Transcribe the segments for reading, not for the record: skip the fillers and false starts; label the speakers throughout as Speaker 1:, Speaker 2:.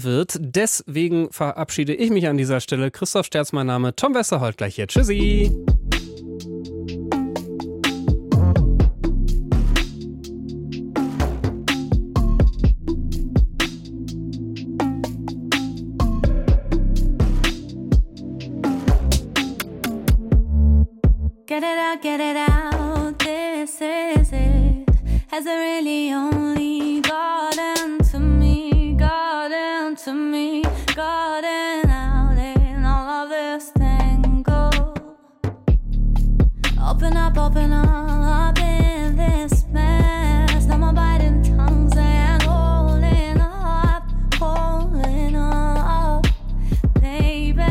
Speaker 1: wird. Deswegen verabschiede ich mich an dieser Stelle. Christoph Sterz, mein Name. Tom Westerholt gleich hier. Tschüssi.
Speaker 2: Get it out, this is it. Has it really only gotten to me, gotten to me, gotten out in all of this tango? Open up in this mess. Now I'm biting tongues and holding up, baby.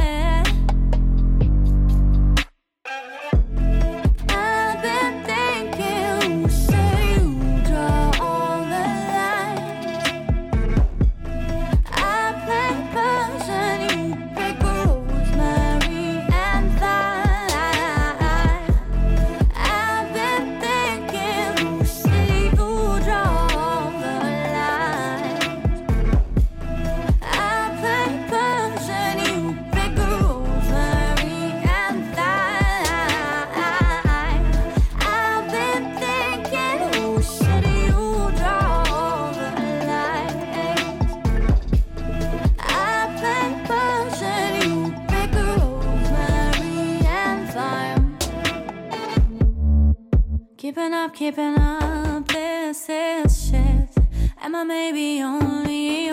Speaker 2: Keeping up, this is shit. Am I maybe only